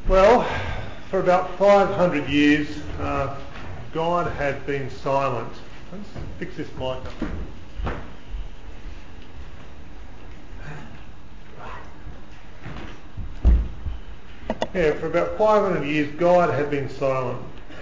Well, for about 500 years, God had been silent. Let's fix this mic up. Yeah, for about 500 years, God had been silent.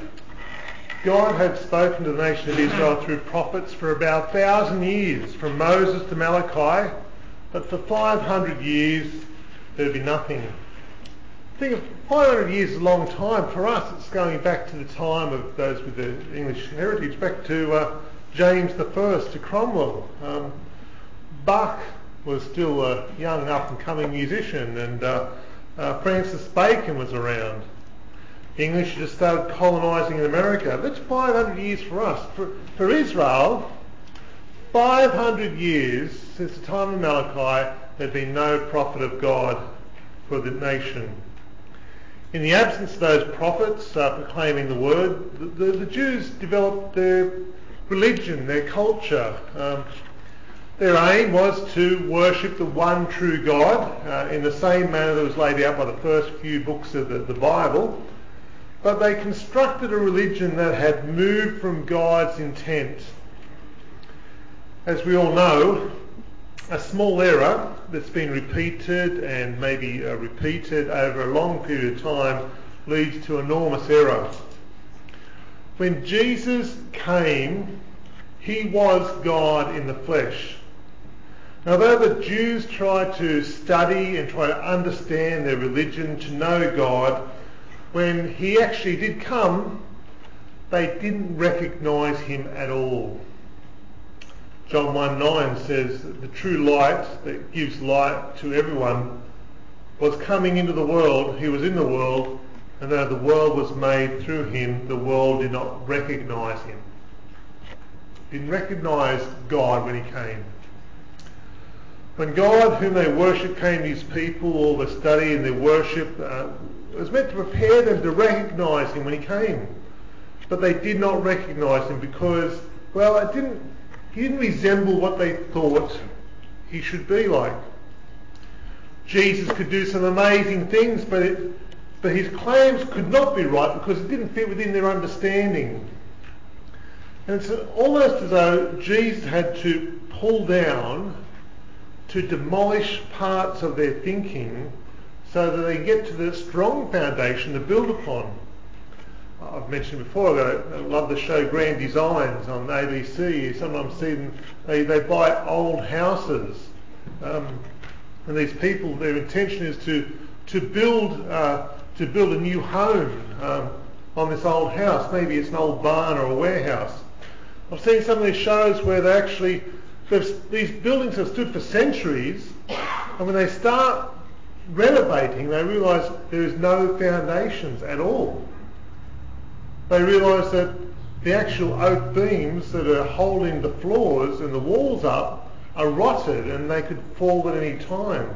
God had spoken to the nation of Israel through prophets for about 1,000 years, from Moses to Malachi, but for 500 years, there would be nothing. Think of 500 years is a long time. For us, it's going back to the time of those with the English heritage, back to James I, to Cromwell. Bach was still a young up-and-coming musician, and Francis Bacon was around. The English just started colonising in America. That's 500 years for us. For Israel, 500 years since the time of Malachi, there had been no prophet of God for the nation. In the absence of those prophets proclaiming the word, the Jews developed their religion, their culture. Their aim was to worship the one true God in the same manner that was laid out by the first few books of the Bible. But they constructed a religion that had moved from God's intent. As we all know, a small error that's been repeated and maybe repeated over a long period of time leads to enormous error. When Jesus came, he was God in the flesh. Now, though the Jews tried to study and try to understand their religion, to know God, when he actually did come, they didn't recognise him at all. John 1:9 says that the true light that gives light to everyone was coming into the world. He was in the world, and though the world was made through him, the world did not recognise him. Didn't recognise God when he came. When God, whom they worship, came to his people, all the study and their worship, it was meant to prepare them to recognise him when he came. But they did not recognise him because, well, he didn't resemble what they thought he should be like. Jesus could do some amazing things, but his claims could not be right because it didn't fit within their understanding. And it's almost as though Jesus had to pull down, to demolish parts of their thinking so that they get to the strong foundation to build upon. I've mentioned before, I love the show Grand Designs on ABC. You sometimes see them, they buy old houses. And these people, their intention is to build a new home on this old house. Maybe it's an old barn or a warehouse. I've seen some of these shows where these buildings have stood for centuries, and when they start renovating, they realise there is no foundations at all. They realise that the actual oak beams that are holding the floors and the walls up are rotted and they could fall at any time.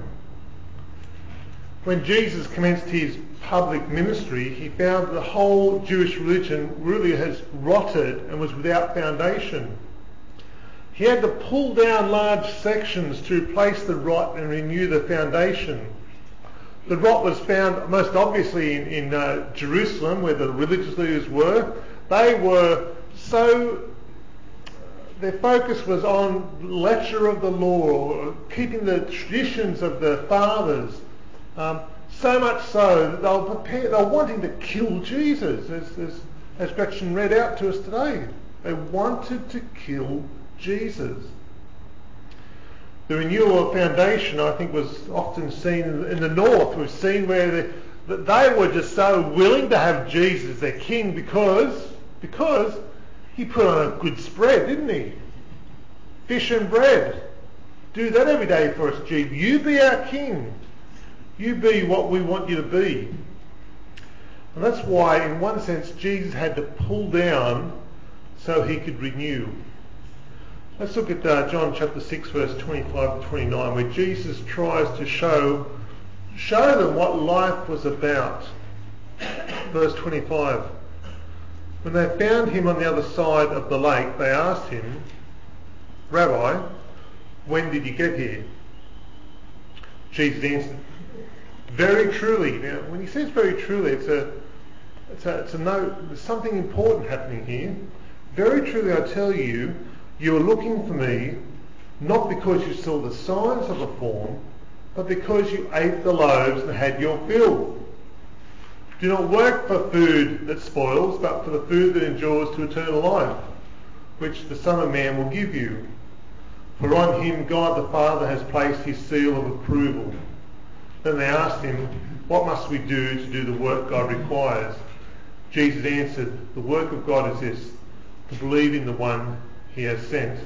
When Jesus commenced his public ministry, he found the whole Jewish religion really has rotted and was without foundation. He had to pull down large sections to replace the rot and renew the foundation. The rot was found most obviously in Jerusalem, where the religious leaders were. Their focus was on lecture of the law, or keeping the traditions of the fathers. So much so that they were wanting to kill Jesus, as Gretchen read out to us today. They wanted to kill Jesus. The renewal of foundation, I think, was often seen in the north. We've seen where they were just so willing to have Jesus as their king because he put on a good spread, didn't he? Fish and bread. Do that every day for us, Jesus. You be our king. You be what we want you to be. And that's why, in one sense, Jesus had to pull down so he could renew. Let's look at John chapter 6, verse 25 to 29, where Jesus tries to show them what life was about. Verse 25. When they found him on the other side of the lake, they asked him, "Rabbi, when did you get here?" Jesus answered, Very truly. Now, when he says very truly, it's a note. There's something important happening here. Very truly, I tell you, you are looking for me, not because you saw the signs of reform, but because you ate the loaves and had your fill. Do not work for food that spoils, but for the food that endures to eternal life, which the Son of Man will give you. For on him God the Father has placed his seal of approval. Then they asked him, what must we do to do the work God requires? Jesus answered, the work of God is this, to believe in the one he has sent.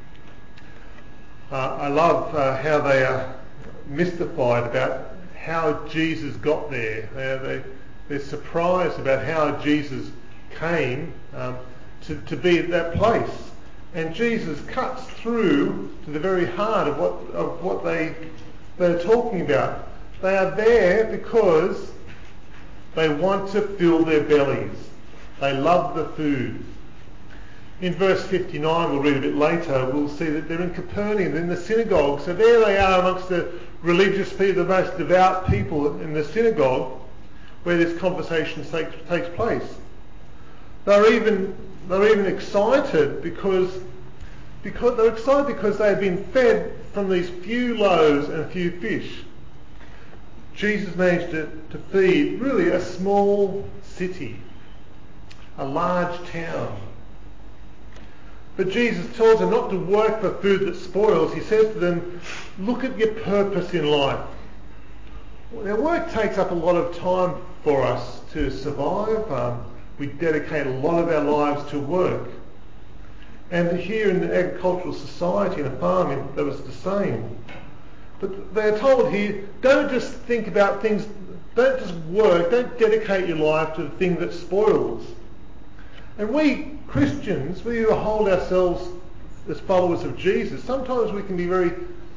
I love how they are mystified about how Jesus got there. They're surprised about how Jesus came to be at that place. And Jesus cuts through to the very heart of what they're talking about. They are there because they want to fill their bellies. They love the food. In verse 59, we'll read a bit later, we'll see that they're in Capernaum, in the synagogue. So there they are amongst the religious people, the most devout people in the synagogue, where this conversation takes place. They're even excited because they have been fed from these few loaves and a few fish. Jesus managed to feed really a small city, a large town. But Jesus tells them not to work for food that spoils. He says to them, look at your purpose in life. Now, work takes up a lot of time for us to survive. We dedicate a lot of our lives to work. And here in the agricultural society, in a farm, that was the same. But they're told here, don't just think about things, don't just work, don't dedicate your life to the thing that spoils. And we Christians, we who hold ourselves as followers of Jesus, sometimes we can be very,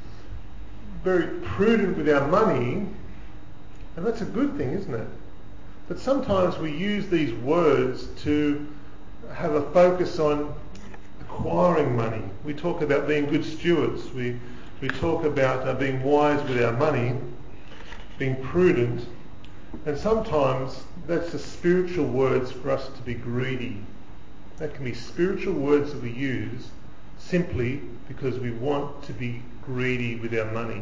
very prudent with our money, and that's a good thing, isn't it? But sometimes we use these words to have a focus on acquiring money. We talk about being good stewards. We talk about being wise with our money, being prudent, and sometimes that's the spiritual words for us to be greedy. That can be spiritual words that we use simply because we want to be greedy with our money.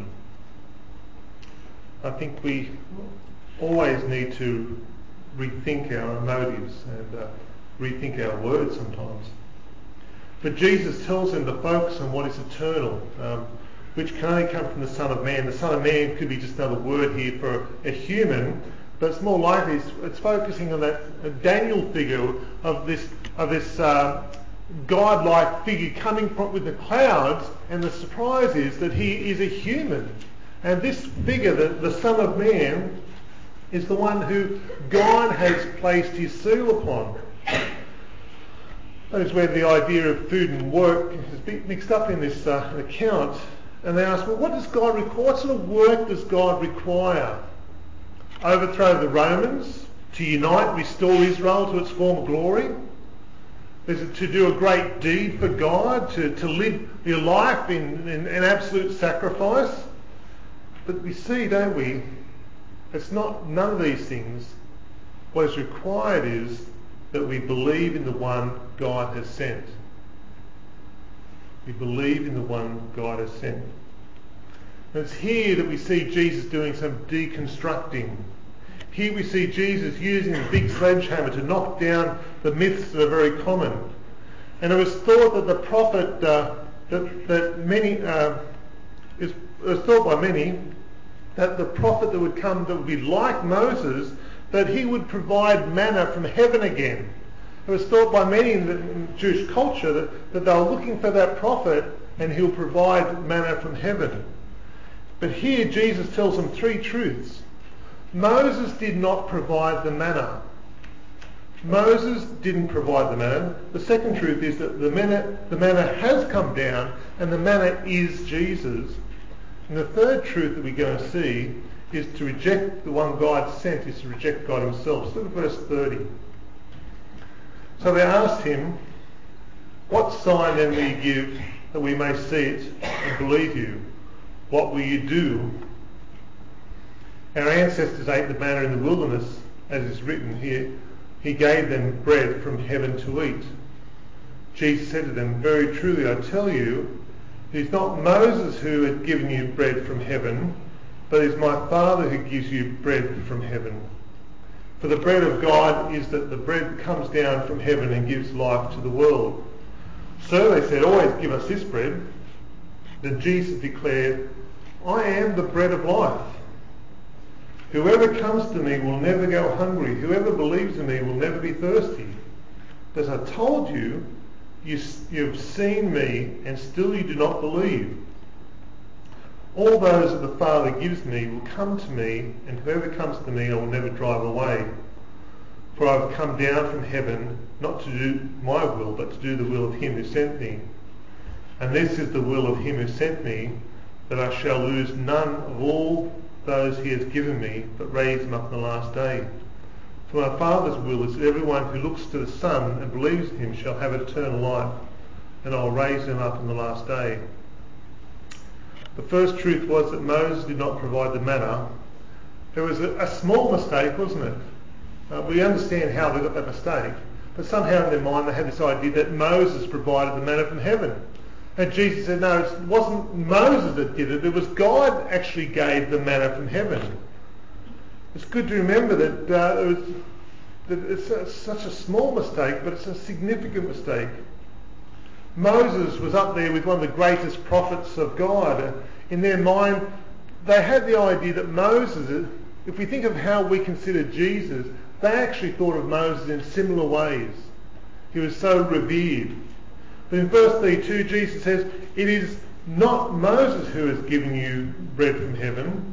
I think we always need to rethink our motives and rethink our words sometimes. But Jesus tells them to focus on what is eternal, which can only come from the Son of Man. The Son of Man could be just another word here for a human, but it's more likely it's focusing on that Daniel figure of this God-like figure coming from with the clouds, and the surprise is that he is a human. And this figure, the Son of Man, is the one who God has placed his seal upon. That is where the idea of food and work is mixed up in this account. And they ask, well, what does God require? What sort of work does God require? Overthrow the Romans, to unite, restore Israel to its former glory? Is it to do a great deed for God, to live your life in absolute sacrifice? But we see, don't we, it's not none of these things. What is required is that we believe in the one God has sent. We believe in the one God has sent. And it's here that we see Jesus doing some deconstructing. Here we see Jesus using a big sledgehammer to knock down the myths that are very common. And it was thought that the prophet, it was thought by many that the prophet that would come, that would be like Moses, that he would provide manna from heaven again. It was thought by many in the Jewish culture that they were looking for that prophet and he'll provide manna from heaven. But here Jesus tells them three truths. Moses did not provide the manna. Moses didn't provide the manna. The second truth is that the manna has come down, and the manna is Jesus. And the third truth that we're going to see is to reject the one God sent is to reject God himself. So look at verse 30. So they asked him, what sign then will you give that we may see it and believe you? What will you do? Our ancestors ate the manna in the wilderness, as is written here. He gave them bread from heaven to eat. Jesus said to them, very truly I tell you, it is not Moses who has given you bread from heaven, but it is my Father who gives you bread from heaven. For the bread of God is that the bread comes down from heaven and gives life to the world. So they said, always give us this bread. Then Jesus declared, I am the bread of life. Whoever comes to me will never go hungry. Whoever believes in me will never be thirsty. As I told you, you have seen me, and still you do not believe. All those that the Father gives me will come to me, and whoever comes to me I will never drive away. For I have come down from heaven, not to do my will, but to do the will of him who sent me. And this is the will of him who sent me, that I shall lose none of all those he has given me, but raise them up on the last day. For my Father's will is that everyone who looks to the Son and believes in him shall have eternal life, and I will raise them up on the last day. The first truth was that Moses did not provide the manna. It was a small mistake, wasn't it? We understand how they got that mistake, but somehow in their mind they had this idea that Moses provided the manna from heaven. And Jesus said, no, it wasn't Moses that did it. It was God actually gave the manna from heaven. It's good to remember that it's such a small mistake, but it's a significant mistake. Moses was up there with one of the greatest prophets of God. In their mind, they had the idea that Moses, if we think of how we consider Jesus, they actually thought of Moses in similar ways. He was so revered. But in verse 32, Jesus says, it is not Moses who has given you bread from heaven.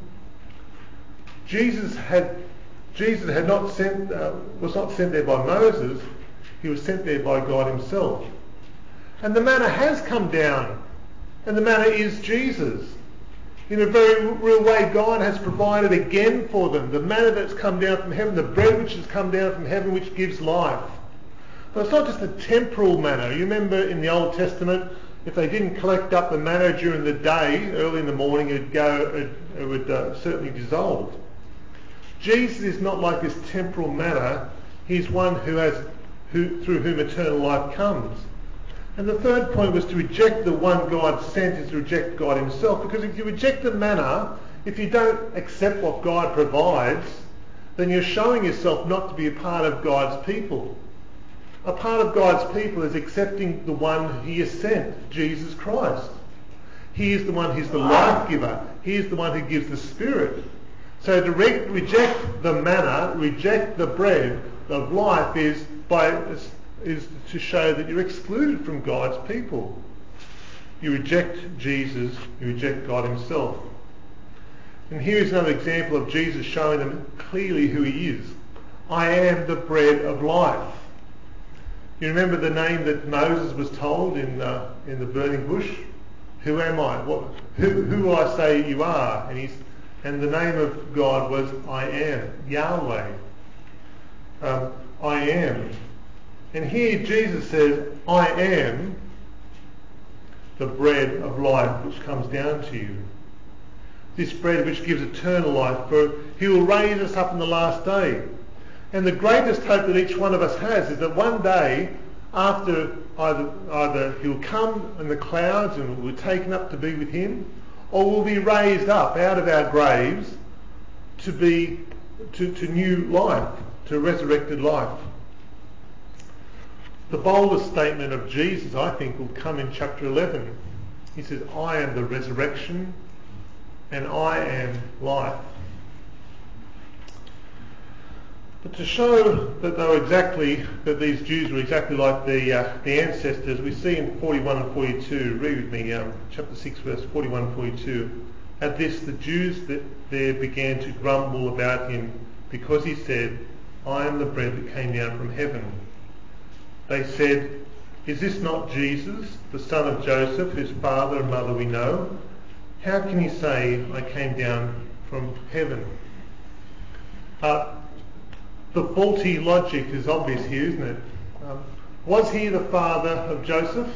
Jesus was not sent there by Moses. He was sent there by God himself. And the manna has come down. And the manna is Jesus. In a very real way, God has provided again for them the manna that's come down from heaven, the bread which has come down from heaven which gives life. But it's not just a temporal manna. You remember in the Old Testament, if they didn't collect up the manna during the day, early in the morning, it would certainly dissolve. Jesus is not like this temporal manna. He's one through whom eternal life comes. And the third point was to reject the one God sent is to reject God himself. Because if you reject the manna, if you don't accept what God provides, then you're showing yourself not to be a part of God's people. A part of God's people is accepting the one he has sent, Jesus Christ. He is the one, he's the life giver. He is the one who gives the Spirit. So to reject the manna, reject the bread of life is to show that you're excluded from God's people. You reject Jesus, you reject God himself. And here's another example of Jesus showing them clearly who he is. I am the bread of life. You remember the name that Moses was told in the burning bush? Who am I? Who will I say you are? And the name of God was I am, Yahweh. I am. And here Jesus says, I am the bread of life which comes down to you. This bread which gives eternal life, for he will raise us up in the last day. And the greatest hope that each one of us has is that one day, after either he'll come in the clouds and we're taken up to be with him, or we'll be raised up out of our graves to new life, to resurrected life. The boldest statement of Jesus, I think, will come in chapter 11. He says, I am the resurrection and I am life. But to show that these Jews were exactly like the ancestors, we see in 41 and 42, read with me, chapter 6, verse 41 and 42. At this, the Jews there began to grumble about him because he said, I am the bread that came down from heaven. They said, is this not Jesus, the son of Joseph, whose father and mother we know? How can he say, I came down from heaven? The faulty logic is obvious here, isn't it? Was he the father of Joseph?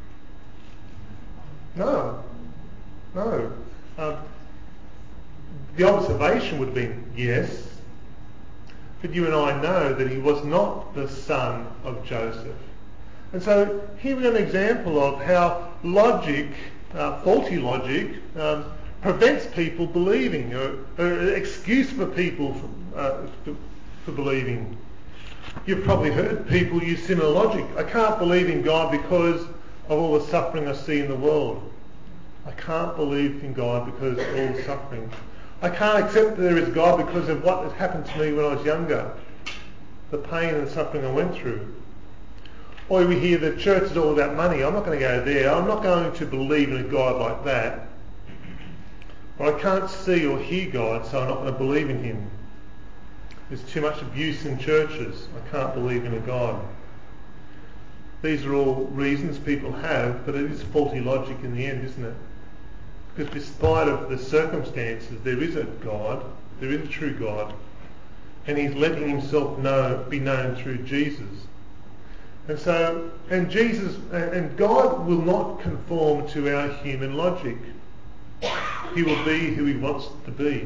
No. the observation would have been yes, but you and I know that he was not the son of Joseph. And so here we have an example of how logic, faulty logic, prevents people believing, or an excuse for people for believing. You've probably heard people use similar logic. I can't believe in God because of all the suffering I see in the world. I can't believe in God because of all the suffering. I can't accept that there is God because of what had happened to me when I was younger, the pain and the suffering I went through. Or we hear the church is all about money. I'm not going to go there. I'm not going to believe in a God like that. Or I can't see or hear God, so I'm not going to believe in him. There's too much abuse in churches. I can't believe in a God. These are all reasons people have, but it is faulty logic in the end, isn't it? Because despite of the circumstances, there is a God, there is a true God, and he's letting himself be known through Jesus. And Jesus and God will not conform to our human logic. He will be who he wants to be.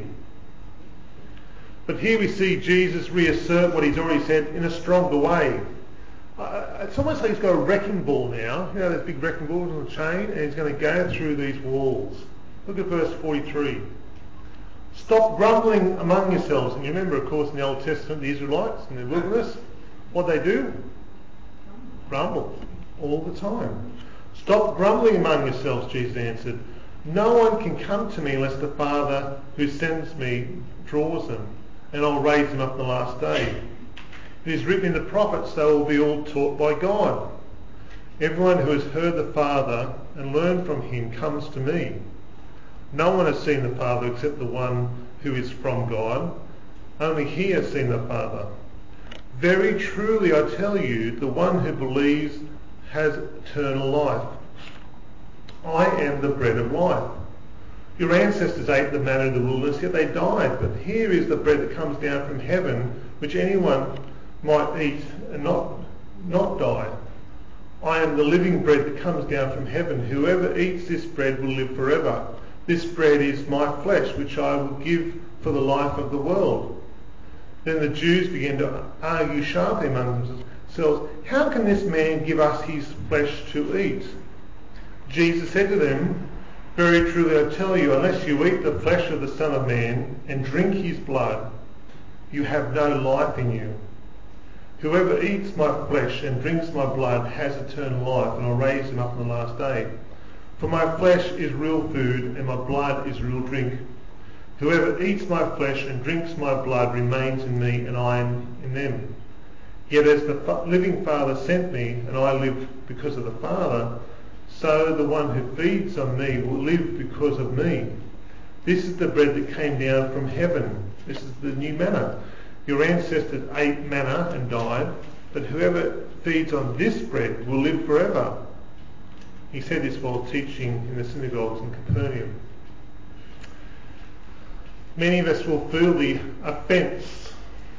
But here we see Jesus reassert what he's already said in a stronger way. It's almost like he's got a wrecking ball now. You know, there's big wrecking balls on the chain, and he's going to go through these walls. Look at verse 43. Stop grumbling among yourselves. And you remember, of course, in the Old Testament, the Israelites in the wilderness, what they do? Grumble all the time. Stop grumbling among yourselves, Jesus answered. No one can come to me unless the Father who sends me draws them, and I'll raise them up in the last day. It is written in the prophets, they will be all taught by God. Everyone who has heard the Father and learned from him comes to me. No one has seen the Father except the one who is from God. Only he has seen the Father. Very truly I tell you, the one who believes has eternal life. I am the bread of life. Your ancestors ate the manna in the wilderness, yet they died. But here is the bread that comes down from heaven, which anyone might eat and not die. I am the living bread that comes down from heaven. Whoever eats this bread will live forever. This bread is my flesh, which I will give for the life of the world. Then the Jews began to argue sharply among themselves, how can this man give us his flesh to eat? Jesus said to them, very truly I tell you, unless you eat the flesh of the Son of Man and drink his blood, you have no life in you. Whoever eats my flesh and drinks my blood has eternal life, and I'll raise him up on the last day. For my flesh is real food, and my blood is real drink. Whoever eats my flesh and drinks my blood remains in me, and I am in them. Yet as the living Father sent me, and I live because of the Father, so the one who feeds on me will live because of me. This is the bread that came down from heaven. This is the new manna. Your ancestors ate manna and died, but whoever feeds on this bread will live forever. He said this while teaching in the synagogues in Capernaum. Many of us will feel the offence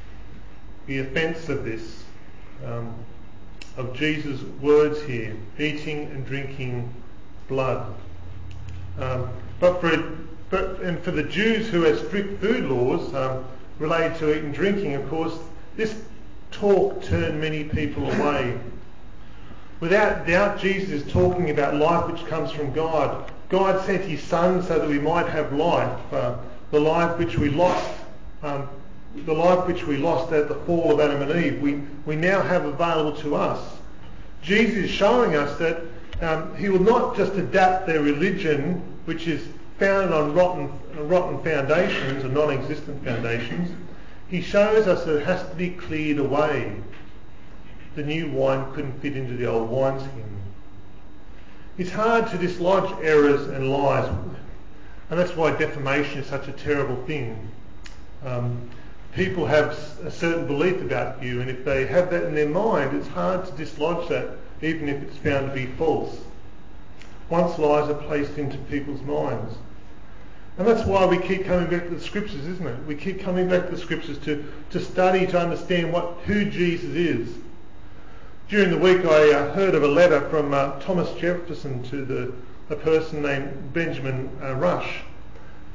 of this, of Jesus' words here, eating and drinking blood. But for the Jews who had strict food laws related to eating and drinking, of course, this talk turned many people away. Without doubt, Jesus is talking about life which comes from God. God sent his Son so that we might have life, the life which we lost, at the fall of Adam and Eve. We now have available to us. Jesus is showing us that he will not just adapt their religion, which is founded on rotten foundations and non-existent foundations. He shows us that it has to be cleared away. The new wine couldn't fit into the old wineskin. It's hard to dislodge errors and lies, and that's why defamation is such a terrible thing. People have a certain belief about you, and if they have that in their mind, it's hard to dislodge that, even if it's found to be false. Once lies are placed into people's minds. And that's why we keep coming back to the scriptures, isn't it? We keep coming back to the scriptures to study, to understand who Jesus is. During the week I heard of a letter from Thomas Jefferson to a person named Benjamin Rush.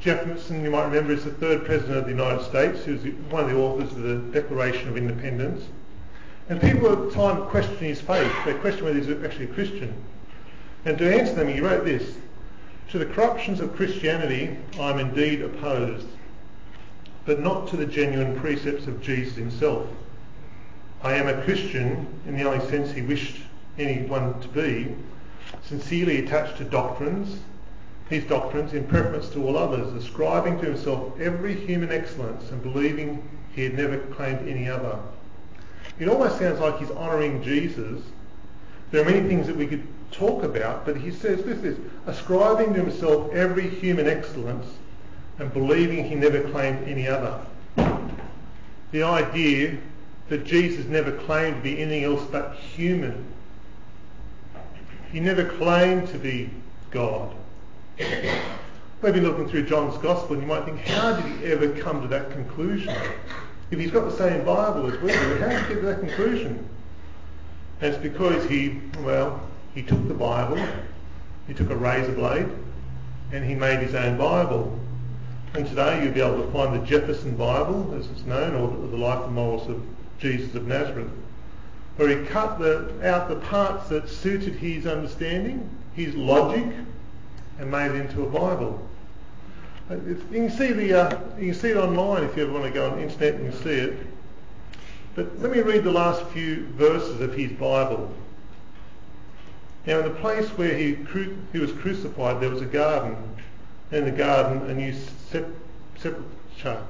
Jefferson, you might remember, is the third president of the United States. He was one of the authors of the Declaration of Independence. And people at the time questioned his faith. They questioned whether he was actually a Christian. And to answer them, he wrote this: "To the corruptions of Christianity I am indeed opposed, but not to the genuine precepts of Jesus himself. I am a Christian in the only sense he wished anyone to be, sincerely attached to his doctrines in preference to all others, ascribing to himself every human excellence and believing he had never claimed any other." It almost sounds like he's honouring Jesus. There are many things that we could talk about, but he says this: ascribing to himself every human excellence and believing he never claimed any other. The idea that Jesus never claimed to be anything else but human. He never claimed to be God. Maybe looking through John's Gospel, and you might think, how did he ever come to that conclusion? If he's got the same Bible as we do, how did he get to that conclusion? And it's because he took the Bible, he took a razor blade, and he made his own Bible. And today you'll be able to find the Jefferson Bible, as it's known, or the Life and Morals of Jesus of Nazareth, where he cut out the parts that suited his understanding, his logic, and made it into a Bible. You can see it online if you ever want to go on the internet and see it. But let me read the last few verses of his Bible. Now, in the place where he was crucified, there was a garden. In the garden, a new sepulchre,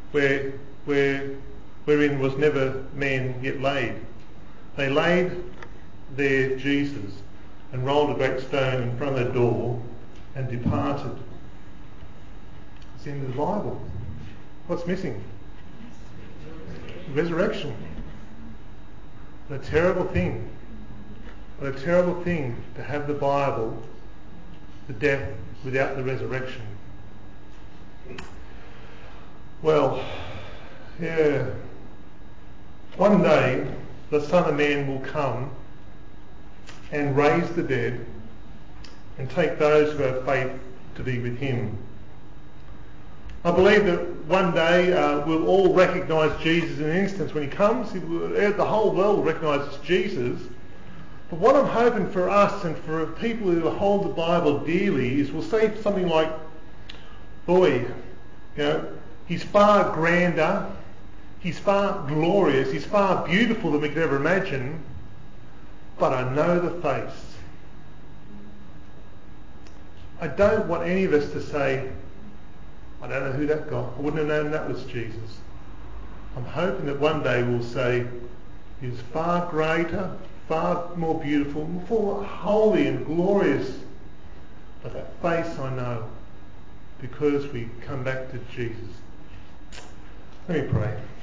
wherein was never man yet laid. They laid there Jesus, and rolled a great stone in front of the door, and departed. It's the end of the Bible. What's missing? Resurrection. What a terrible thing. What a terrible thing to have the Bible, the death, without the resurrection. Well, yeah. One day, the Son of Man will come and raise the dead and take those who have faith to be with him. I believe that one day we'll all recognise Jesus in an instant when he comes. The whole world will recognise Jesus. But what I'm hoping for us and for people who hold the Bible dearly is we'll say something like, boy, he's far grander, he's far glorious, he's far beautiful than we could ever imagine, but I know the face. I don't want any of us to say, I don't know who that guy, I wouldn't have known that was Jesus. I'm hoping that one day we'll say, he's far greater, far more beautiful, more holy and glorious, but that face I know, because we come back to Jesus. Let me pray.